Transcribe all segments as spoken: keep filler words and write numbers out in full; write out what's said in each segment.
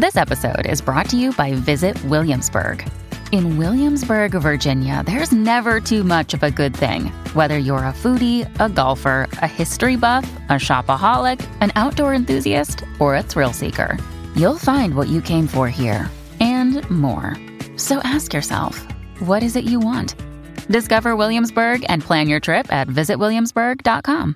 This episode is brought to you by Visit Williamsburg. In Williamsburg, Virginia, there's never too much of a good thing. Whether you're a foodie, a golfer, a history buff, a shopaholic, an outdoor enthusiast, or a thrill seeker, you'll find what you came for here and more. So ask yourself, what is it you want? Discover Williamsburg and plan your trip at visit williamsburg dot com.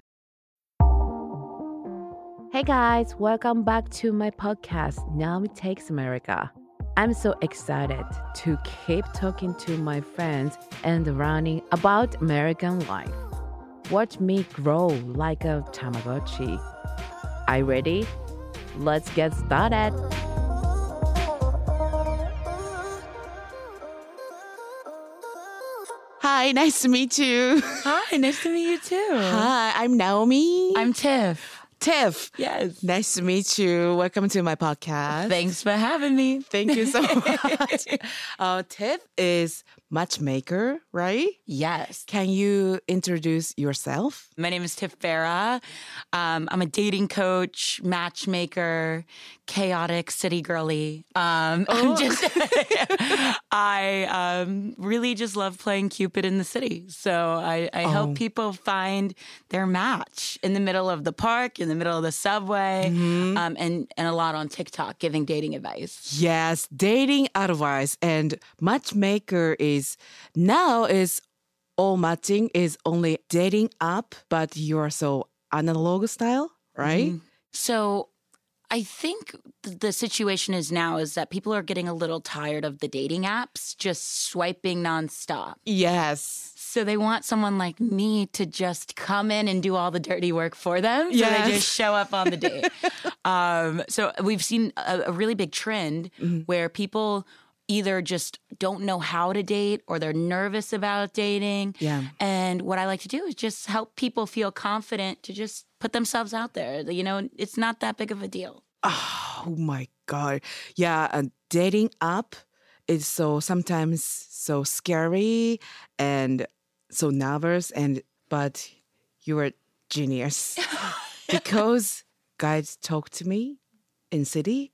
Hey guys, welcome back to my podcast, Naomi Takes America. I'm so excited to keep talking to my friends and learning about American life. Watch me grow like a Tamagotchi. Are you ready? Let's get started. Hi, nice to meet you. Hi, nice to meet you too. Hi, I'm Naomi. I'm Tiff. Tiff. Yes. Nice to meet you. Welcome to my podcast. Thanks for having me. Thank you so much. uh, Tiff is matchmaker, right? Yes. Can you introduce yourself? My name is Tiff Farah. Um, I'm a dating coach, matchmaker, chaotic city girly. Um, Oh. I'm just, I um, really just love playing Cupid in the city. So I, I Oh. help people find their match in the middle of the park, in the middle of the subway, Mm-hmm. um, and, and a lot on TikTok giving dating advice. Yes, dating advice and matchmaker is now is all matching is only dating app, but you're so analog style, right? Mhm. So I think th- the situation is now is that people are getting a little tired of the dating apps, just swiping nonstop. Yes. So they want someone like me to just come in and do all the dirty work for them. So Yes. they just show up on the date. um, so we've seen a, a really big trend where people either just don't know how to date or they're nervous about dating. Yeah. And what I like to do is just help people feel confident to just put themselves out there. You know, it's not that big of a deal. Oh my God. Yeah, a dating app is so sometimes so scary and so nervous and but you're a genius. Because guys talk to me in city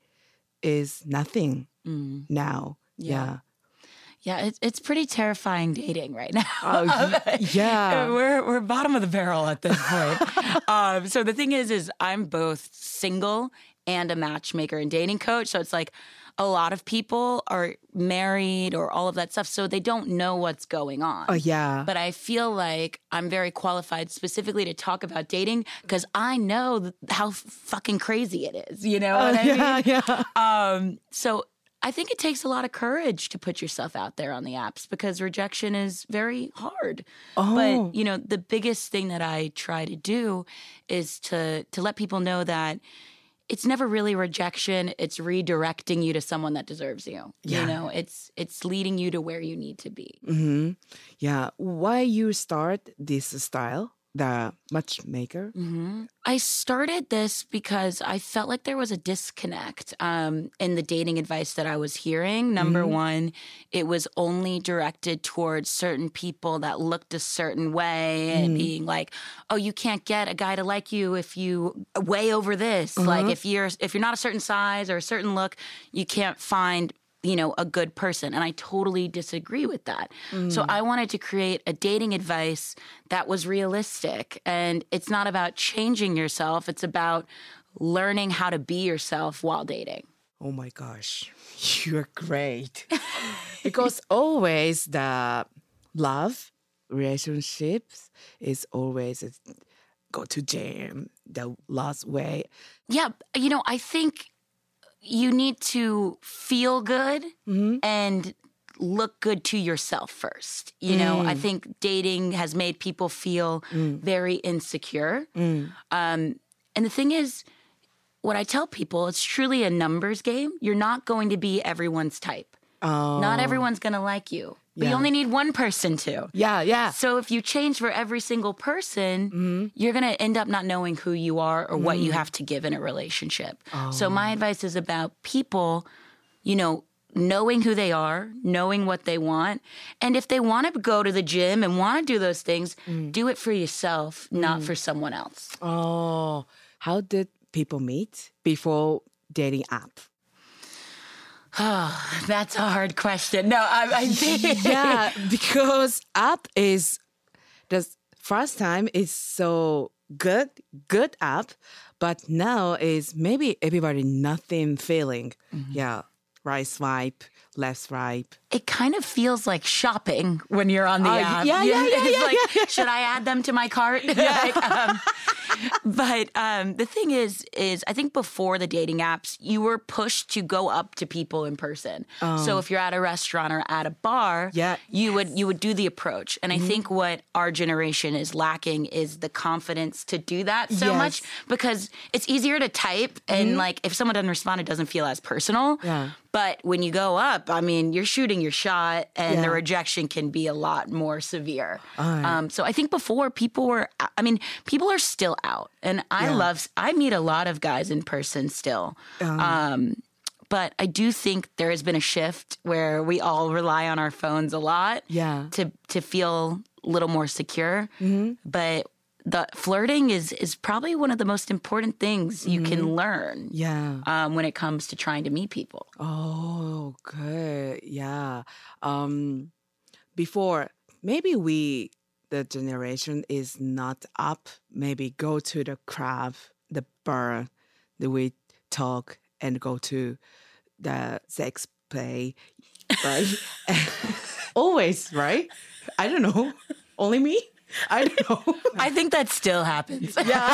is nothing Mm. now. Yeah. Yeah, it's it's pretty terrifying dating right now. Oh, y- yeah. we're we're bottom of the barrel at this point. um, so the thing is, is I'm both single and a matchmaker and dating coach. So it's like a lot of people are married or all of that stuff, so they don't know what's going on. Oh yeah. But I feel like I'm very qualified specifically to talk about dating because I know th- how f- fucking crazy it is. You know what I mean? yeah, yeah. Um, so I think it takes a lot of courage to put yourself out there on the apps because rejection is very hard. Oh. But, you know, the biggest thing that I try to do is to to let people know that it's never really rejection. It's redirecting you to someone that deserves you. Yeah. You know, it's it's leading you to where you need to be. Mm-hmm. Yeah. Why you start this style, the matchmaker? hmm I started this because I felt like there was a disconnect um, in the dating advice that I was hearing. Number one, it was only directed towards certain people that looked a certain way and being like, "Oh, you can't get a guy to like you if you way over this. Like if you're if you're not a certain size or a certain look, you can't find." you know, a good person. And I totally disagree with that. So I wanted to create a dating advice that was realistic. And it's not about changing yourself. It's about learning how to be yourself while dating. Oh my gosh, you're great. Because always the love relationships is always a go to jam the last way. Yeah, you know, I think you need to feel good and look good to yourself first. You know, I think dating has made people feel very insecure. Um, and the thing is, what I tell people, it's truly a numbers game. You're not going to be everyone's type. Oh, Not everyone's going to like you. But you Yeah. only need one person to. yeah, yeah. So if you change for every single person, you're going to end up not knowing who you are or what you have to give in a relationship. So my advice is about people, you know, knowing who they are, knowing what they want. And if they want to go to the gym and want to do those things, do it for yourself, not for someone else. Oh, how did people meet before dating app? Oh, that's a hard question. No, I, I think Yeah, because app is the first time is so good, good app, but now is maybe everybody nothing feeling. Mm-hmm. Yeah, right swipe, left swipe. it kind of feels like shopping when you're on the Uh, app. yeah, yeah, yeah, It's yeah, like, yeah, yeah. should I add them to my cart? Like, um, but um, the thing is, is I think before the dating apps, you were pushed to go up to people in person. So if you're at a restaurant or at a bar, Yeah. you would you would do the approach. And I think what our generation is lacking is the confidence to do that so Yes. much because it's easier to type and like if someone doesn't respond, it doesn't feel as personal. Yeah. But when you go up, I mean, you're shooting your shot, and the Yeah. rejection can be a lot more severe. Um, so I think before people were, I mean, people are still out, and I Yeah. love, I meet a lot of guys in person still. Um, but I do think there has been a shift where we all rely on our phones a lot Yeah. to to feel a little more secure. But the flirting is is probably one of the most important things you can learn Yeah. um, when it comes to trying to meet people. Oh, good. Yeah. Um, before, maybe we, the generation is not up. Maybe go to the club, the bar, that we talk and go to the sex play, right? Always, right? I don't know. Only me? I don't know. I think that still happens. Yeah.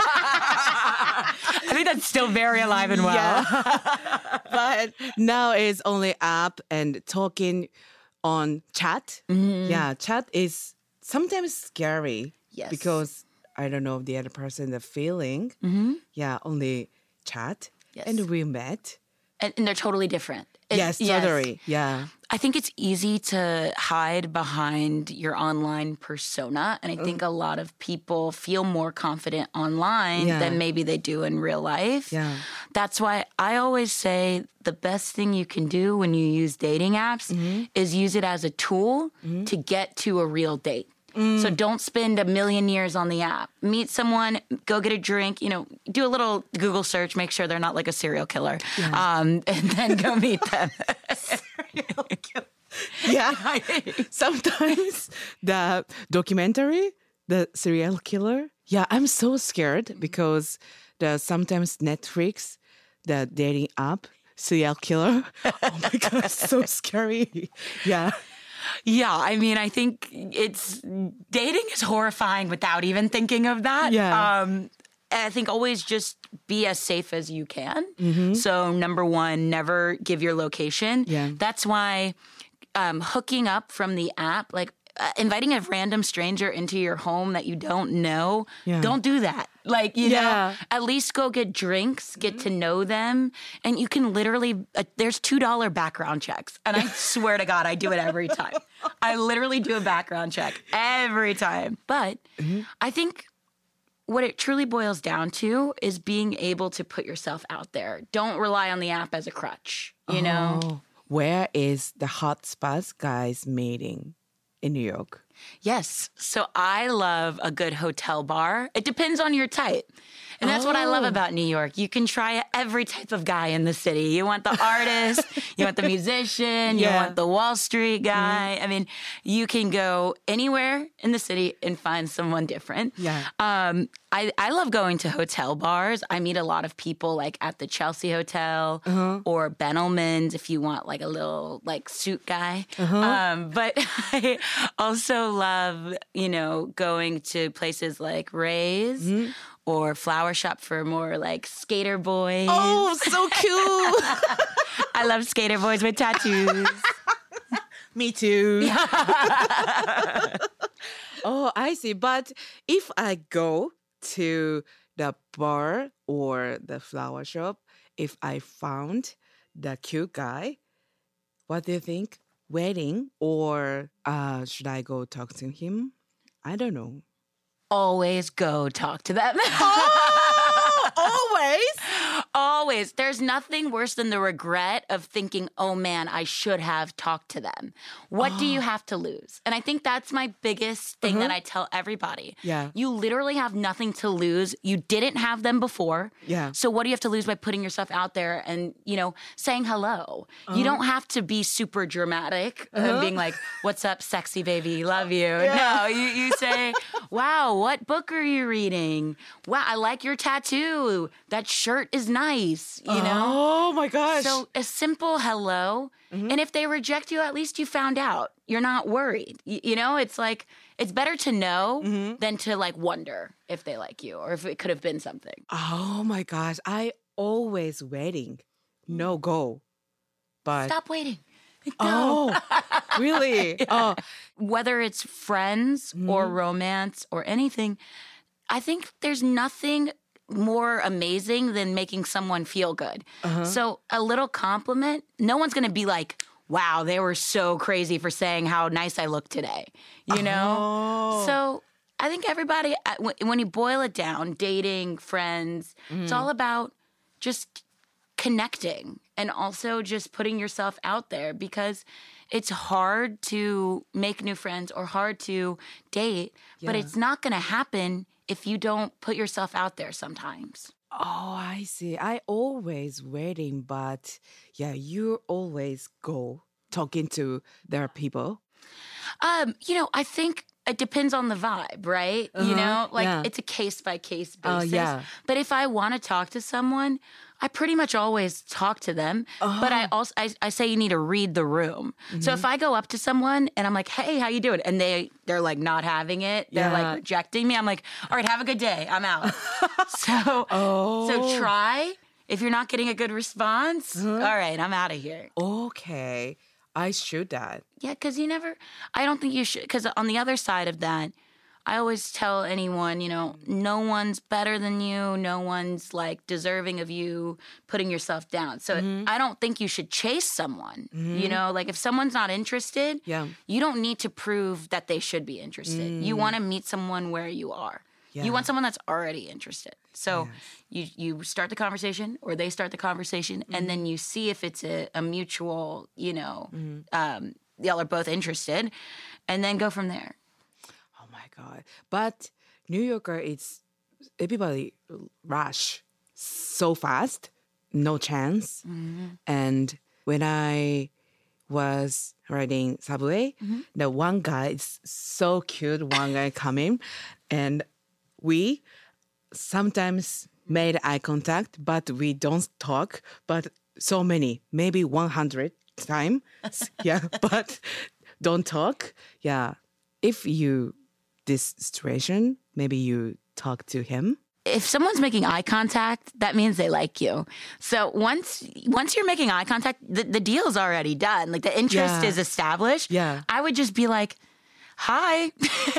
I think that's still very alive and well. Yeah. But now it's only app and talking on chat. Yeah, chat is sometimes scary. Yes. Because I don't know the other person, the feeling. Yeah, only chat. Yes. And we met. And, and they're totally different. It- Yes, totally. Yeah. I think it's easy to hide behind your online persona. And I think a lot of people feel more confident online Yeah. than maybe they do in real life. Yeah. That's why I always say the best thing you can do when you use dating apps is use it as a tool to get to a real date. So don't spend a million years on the app. Meet someone, go get a drink, you know, do a little Google search, make sure they're not like a serial killer, um, and then go meet them. Yeah. Sometimes the documentary, the serial killer. Yeah, I'm so scared because the sometimes Netflix, the dating app, serial killer. Oh my God, so scary. Yeah. Yeah, I mean, I think it's dating is horrifying without even thinking of that. Yeah. Um, I think always just be as safe as you can. So number one, never give your location. Yeah. That's why um, hooking up from the app, like uh, inviting a random stranger into your home that you don't know, Yeah. don't do that. Like, you Yeah. know, at least go get drinks, get to know them. And you can literally, uh, there's two dollar background checks. And I swear to God, I do it every time. I literally do a background check every time. But I think what it truly boils down to is being able to put yourself out there. Don't rely on the app as a crutch, you know? Oh, where is the hot spots guys meeting in New York? Yes. So I love a good hotel bar. It depends on your type. And that's what I love Oh. about New York. You can try every type of guy in the city. You want the artist, you want the musician, you Yeah. want the Wall Street guy. I mean, you can go anywhere in the city and find someone different. Yeah. Um, I, I love going to hotel bars. I meet a lot of people like at the Chelsea Hotel or Benelman's if you want like a little like suit guy. Um, but I also love, you know, going to places like Ray's or Flower Shop for more like skater boys. Oh, so cute. I love skater boys with tattoos. Me too. Oh, I see. But if I go to the bar or the flower shop, if I found the cute guy, what do you think? Wedding or uh, should I go talk to him? I don't know. Always go talk to them. Oh, always? always, there's nothing worse than the regret of thinking, oh man, I should have talked to them. What oh. do you have to lose? And I think that's my biggest thing uh-huh. that I tell everybody. Yeah. You literally have nothing to lose. You didn't have them before. Yeah. So what do you have to lose by putting yourself out there and, you know, saying hello? Uh-huh. You don't have to be super dramatic uh-huh. and being like, what's up, sexy baby, love you. Yeah. No, you, you say, wow, what book are you reading? Wow, I like your tattoo. That shirt is nice, you know? Oh my gosh. So a simple hello. Mm-hmm. And if they reject you, at least you found out. You're not worried. You, you know, it's like, it's better to know mm-hmm. than to like wonder if they like you or if it could have been something. Oh my gosh. I always waiting. No go. But stop waiting. Go. Oh, really? Yeah. Oh. Whether it's friends mm-hmm. or romance or anything, I think there's nothing more amazing than making someone feel good. Uh-huh. So a little compliment, no one's going to be like, wow, they were so crazy for saying how nice I look today, you know? Oh. So I think everybody, when you boil it down, dating, friends, mm. it's all about just connecting and also just putting yourself out there because it's hard to make new friends or hard to date, yeah. but it's not going to happen if you don't put yourself out there sometimes. Oh, I see. I always waiting, but yeah, you always go talking to their people. Um, you know, I think it depends on the vibe, right? Uh-huh. You know, like yeah. it's a case by case basis. Uh, yeah. But if I want to talk to someone, I pretty much always talk to them. Uh-huh. But I also I, I say you need to read the room. Mm-hmm. So if I go up to someone and I'm like, "Hey, how you doing?" and they they're like not having it, they're yeah. like rejecting me. I'm like, "All right, have a good day. I'm out." so oh. so try. If you're not getting a good response, uh-huh. all right, I'm out of here. Okay. I should that. Yeah, because you never, I don't think you should, because on the other side of that, I always tell anyone, you know, no one's better than you. No one's like deserving of you putting yourself down. So mm-hmm. I don't think you should chase someone, mm-hmm. you know, like if someone's not interested, yeah. you don't need to prove that they should be interested. Mm. You want to meet someone where you are. Yeah. You want someone that's already interested. So yes. you you start the conversation or they start the conversation mm-hmm. and then you see if it's a, a mutual, you know, mm-hmm. um, y'all are both interested and then go from there. Oh my God. But New Yorker, it's everybody rush so fast, no chance. Mm-hmm. And when I was riding subway, mm-hmm. the one guy is so cute, one guy coming and we sometimes made eye contact, but we don't talk. But so many, maybe one hundred times, yeah. But don't talk, yeah. If you this situation, maybe you talk to him. If someone's making eye contact, that means they like you. So once once you're making eye contact, the, the deal's already done. Like the interest yeah. is established. Yeah, I would just be like, hi.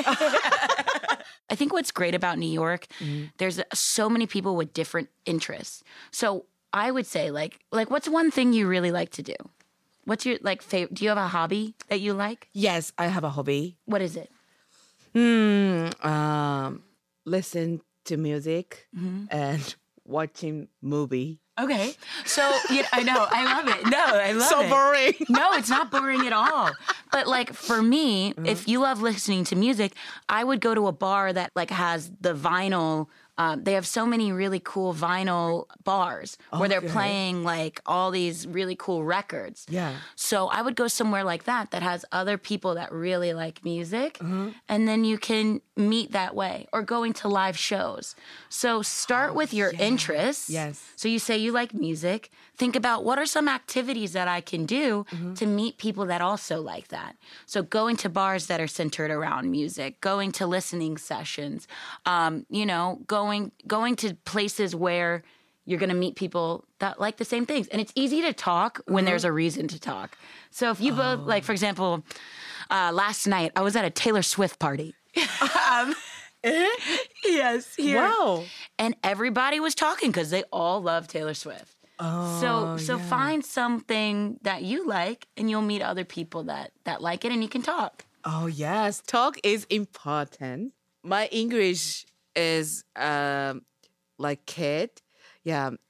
I think what's great about New York, mm-hmm. there's so many people with different interests. So I would say, like, like, what's one thing you really like to do? What's your, like, favorite? Do you have a hobby that you like? Yes, I have a hobby. What is it? Hmm, um, listen to music mm-hmm. and watching movie. Okay. So, you know, I know. I love it. No, I love so it. So boring. No, it's not boring at all. But like for me, mm-hmm. if you love listening to music, I would go to a bar that like has the vinyl. Um, they have so many really cool vinyl bars where okay. they're playing like all these really cool records. Yeah. So I would go somewhere like that that has other people that really like music. Mm-hmm. And then you can meet that way or going to live shows. So start oh, with your yeah. interests. Yes. So you say you like music. Think about what are some activities that I can do mm-hmm. to meet people that also like that. So going to bars that are centered around music, going to listening sessions, um, you know, going going to places where you're going to meet people that like the same things. And it's easy to talk when mm-hmm. there's a reason to talk. So if you oh. both, like, for example, uh, last night I was at a Taylor Swift party. um, yes. Here. Wow. And everybody was talking because they all love Taylor Swift. Oh, so so yeah. find something that you like and you'll meet other people that, that like it and you can talk. Oh, yes. Talk is important. My English is um, like kid. Yeah.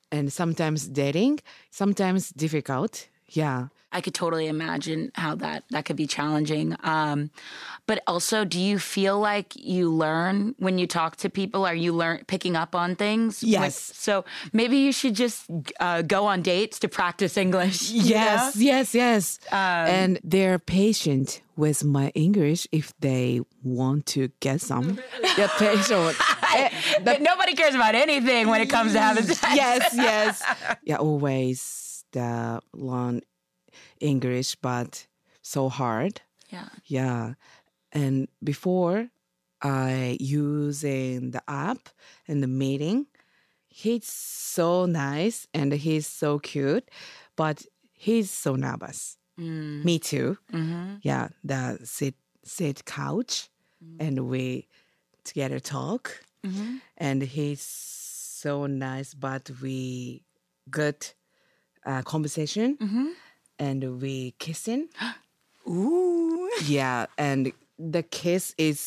and sometimes dating, sometimes difficult. Yeah. I could totally imagine how that that could be challenging. Um, but also, do you feel like you learn when you talk to people? Are you learn picking up on things? Yes. Like, so maybe you should just uh, go on dates to practice English. you Yes, know? yes, yes. And they're patient with my English if they want to get some. They're patient. Eh, But nobody cares about anything when it comes to having sex. yes, yes. Yeah, always the learn English, but so hard. Yeah. Yeah. And before I using the app and the meeting, he's so nice and he's so cute, but he's so nervous. Mm. Me too. Mm-hmm. Yeah, the sit sit couch and we together talk. Mm-hmm. And he's so nice, but we good uh, conversation Mm-hmm. and we kissing. Ooh. Yeah, and the kiss is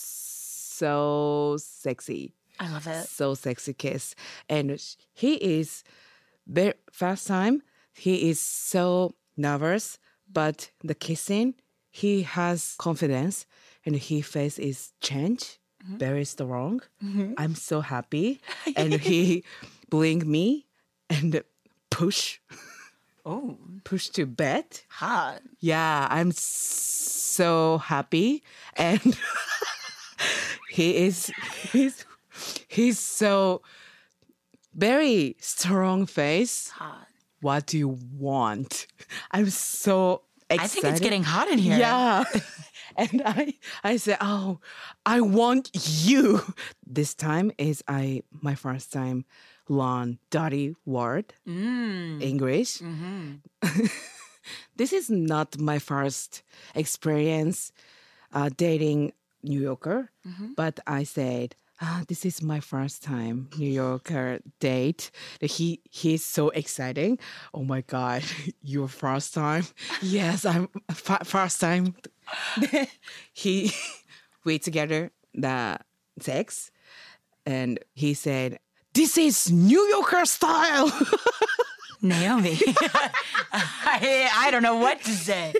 so sexy. I love it. So sexy kiss. And sh- he is very first time he is so nervous, but the kissing, he has confidence and his face is changed. Very strong. I'm so happy. And he blink me and push Oh, push to bed. hot. Yeah, I'm so happy. And he is he's he's so very strong face. Hot. What do you want? I'm so excited. I think it's getting hot in here. Yeah. And I I said, "Oh, I want you." This time is I my first time learn dirty word Mm. English. Mm-hmm. This is not my first experience uh, dating New Yorker, Mm-hmm. but I said, ah, "This is my first time New Yorker date." He he's so exciting. Oh my God, your first time? Yes, I'm f- first time. he we together the sex, and he said, "This is New Yorker style." Naomi. I, I don't know what to say.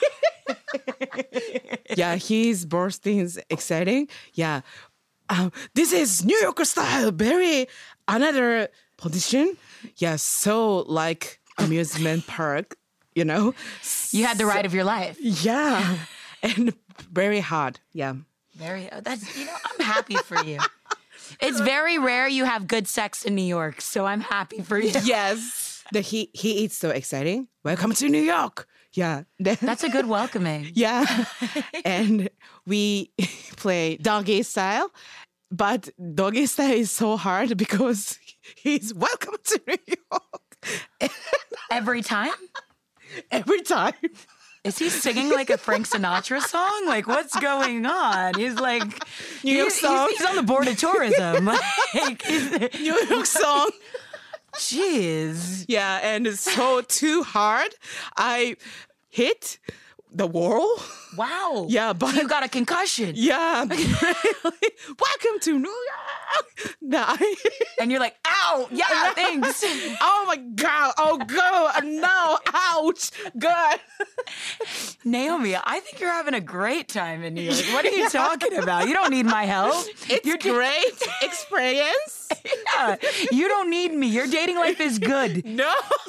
Yeah, his birthday is exciting. Yeah, um, this is New Yorker style. Very another position. Yeah, so like amusement park. You know. You had the ride of your life. Yeah, and very hard. Yeah. Very. oh, That's you know. I'm happy for you. It's very rare you have good sex in New York, so I'm happy for you. Yes. The he he is so exciting. Welcome to New York. Yeah. Then- That's a good welcoming. yeah. And we play doggy style, but doggy style is so hard because he's welcome to New York Every time. every time. Is he singing like a Frank Sinatra song? Like, what's going on? He's like, New York he's, song. He's, he's on the board of tourism. Like, he's- New York song. jeez. Yeah, and it's so too hard. I hit the wall. Wow. Yeah, but So you got a concussion. yeah, really. Welcome to New York. Nah. And you're like, ow. Yeah, thanks. Oh my God. Oh, God. No. Ouch. God. Naomi, I think you're having a great time in New York. What are you talking about? You don't need my help. It's You're do- great experience. Yeah, you don't need me. Your dating life is good. No.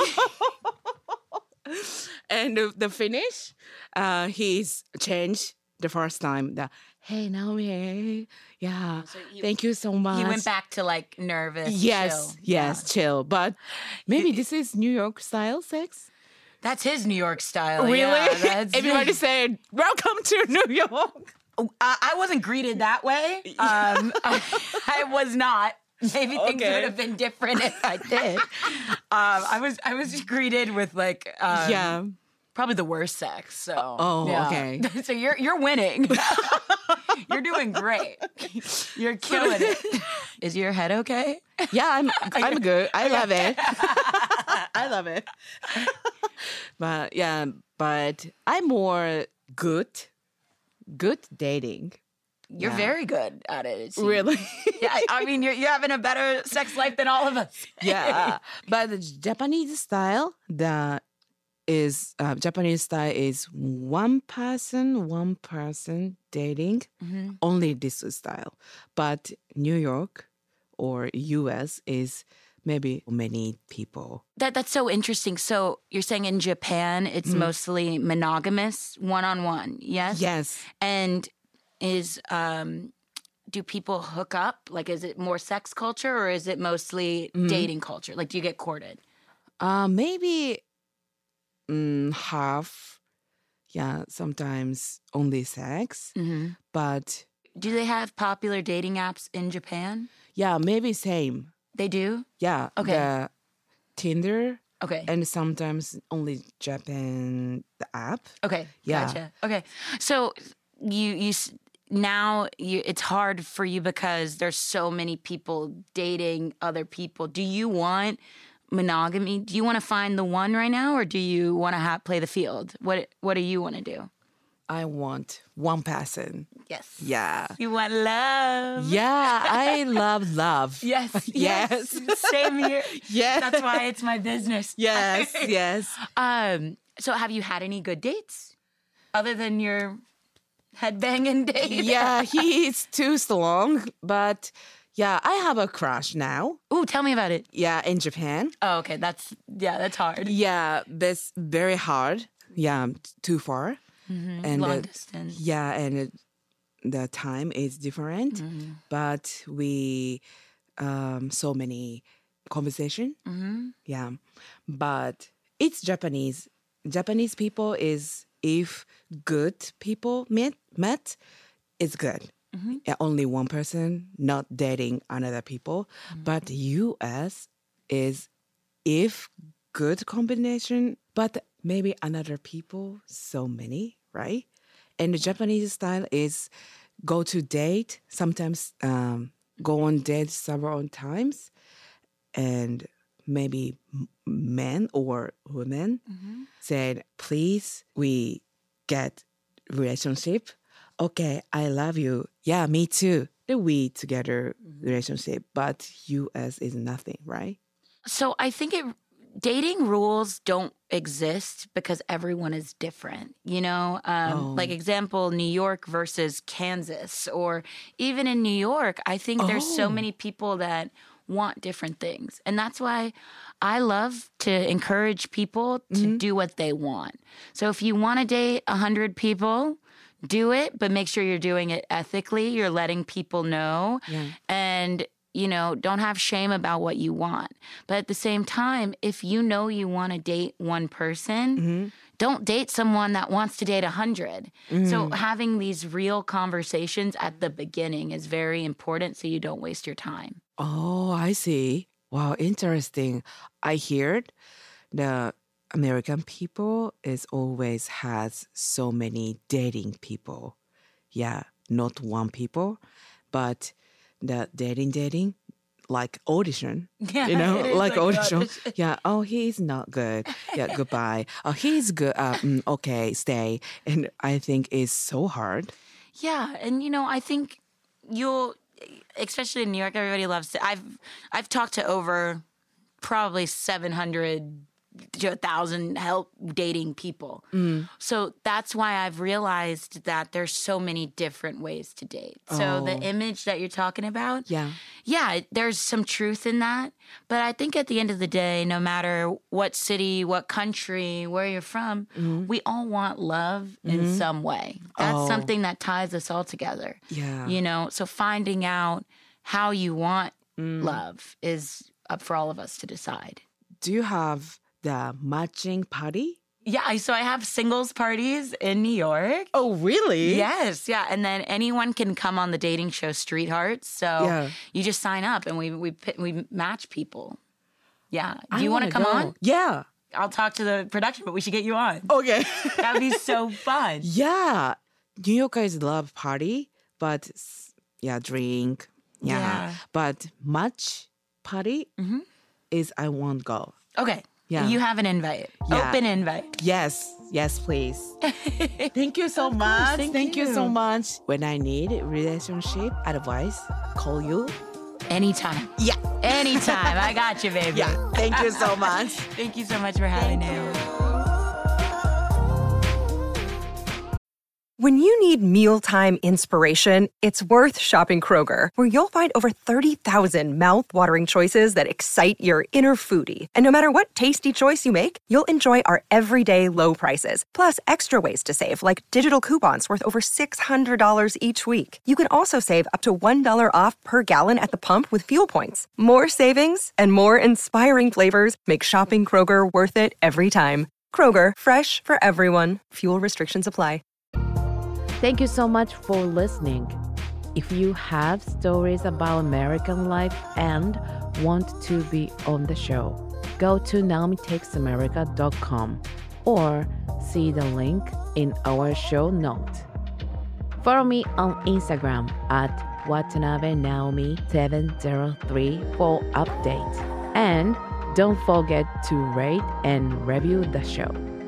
And the, the finish, uh, he's changed the first time. The, hey, Naomi. Yeah. he- Thank you so much. He went back to like nervous. Yes. chill. Yes. Chill. But maybe this is New York style sex. That's his New York style. Really? Yeah, that's Everybody said, welcome to New York. I, I wasn't greeted that way. Um, I, I was not. Maybe things Okay. would have been different if I did. Um, I was I was greeted with like um, Yeah. probably the worst sex. So Oh, yeah. okay. So you're you're winning. You're doing great. You're killing it. Is your head okay? Yeah, I'm I'm good. I love it. I love it. But yeah, but I'm more good good dating. You're Yeah. very good at it. it seems. Really? Yeah, I, I mean, you're, you're having a better sex life than all of us. Yeah. But the Japanese style, the is uh, Japanese style is one person, one person dating, Mhm. only this style. But New York or U S is maybe many people. That that's so interesting. So you're saying in Japan it's mostly monogamous, one on one, yes? Yes. And is um do people hook up? Like is it more sex culture or is it mostly dating culture? Like do you get courted? Uh, maybe mm, half. Yeah, sometimes only sex. Mm-hmm. But Do they have popular dating apps in Japan? yeah, maybe same. They do? Yeah. Okay. The Tinder Okay. and sometimes only Japan the app. Okay. Yeah. Gotcha. Okay. So you you s- now you it's hard for you because there's so many people dating other people. Do you want monogamy? Do you want to find the one right now, or do you want to ha- play the field? What What do you want to do? I want one person. Yes. Yeah. You want love. Yeah, I love love. Yes. Yes. Same here. Yes. That's why it's my business. Yes, yes. Um. So, have you had any good dates other than your headbanging date? Yeah, he is too strong, but yeah, I have a crush now. Ooh, tell me about it. Yeah, in Japan. Oh, okay. That's yeah. That's hard. Yeah, that's very hard. Yeah, t- too far. And Long uh, distance. yeah, and it, the time is different, Mm-hmm. but we um so many conversation. Mm-hmm. Yeah, but it's Japanese. Japanese people is if good people met met, it's good. Mm-hmm. Yeah, only one person not dating another people. Mm-hmm. But U S is if good combination, but maybe another people so many, right? And the Japanese style is go to date, sometimes um, go on date several times, and maybe m- men or women said, please, we get relationship. Okay, I love you. Yeah, me too. The we together relationship, but U S is nothing, right? So I think it dating rules don't exist because everyone is different. You know, um, Oh. like example, New York versus Kansas, or even in New York, I think there's so Oh. many people that want different things, and that's why I love to encourage people to do what they want. So if you want to date a hundred people, do it, but make sure you're doing it ethically. You're letting people know, Yeah. and you know, don't have shame about what you want. But at the same time, if you know you want to date one person, don't date someone that wants to date a hundred. So having these real conversations at the beginning is very important so you don't waste your time. Oh, I see. Wow, interesting. I heard the American people is always has so many dating people. Yeah, not one people, but the dating dating like audition. Yeah, You know, it is like, like an audition. audition. Yeah. Oh, he's not good. Yeah, goodbye. Oh, he's good. Uh, mm, okay, stay. And I think it's so hard. Yeah, and you know, I think you'll, especially in New York, everybody loves to. I've I've talked to over probably seven hundred to a thousand help dating people. So that's why I've realized that there's so many different ways to date. So the Oh. image that you're talking about, Yeah. yeah, there's some truth in that. But I think at the end of the day, no matter what city, what country, where you're from, we all want love in some way. That's Oh. something that ties us all together. Yeah. You know, so finding out how you want love is up for all of us to decide. Do you have the matching party? Yeah, I- so I have singles parties in New York. Oh, really? Yes, yeah, and then anyone can come on the dating show Street Hearts. So Yeah. you just sign up and we we pi- we match people. Yeah, do I you want to wanna come go. on? Yeah. I'll talk to the production, but we should get you on. Okay. That would be so fun. Yeah. New Yorkers love party, but s- yeah, drink. Yeah. Yeah. But much party is I won't go. Okay, Yeah. you have an invite, Yeah. open invite. Yes. Yes, please. Thank you so much. thank Thank you. you. so much. When I need relationship advice, call you. Anytime. Yeah. Anytime. I got you, baby. Yeah. Thank you so much. Thank you so much for having me. When you need mealtime inspiration, it's worth shopping Kroger, where you'll find over thirty thousand mouth-watering choices that excite your inner foodie. And no matter what tasty choice you make, you'll enjoy our everyday low prices, plus extra ways to save, like digital coupons worth over six hundred dollars each week. You can also save up to one dollar off per gallon at the pump with fuel points. More savings and more inspiring flavors make shopping Kroger worth it every time. Kroger, fresh for everyone. Fuel restrictions apply. Thank you so much for listening. If you have stories about American life and want to be on the show, go to naomi takes america dot com or see the link in our show note. Follow me on Instagram at Watanabe Naomi seven zero three for updates. And don't forget to rate and review the show.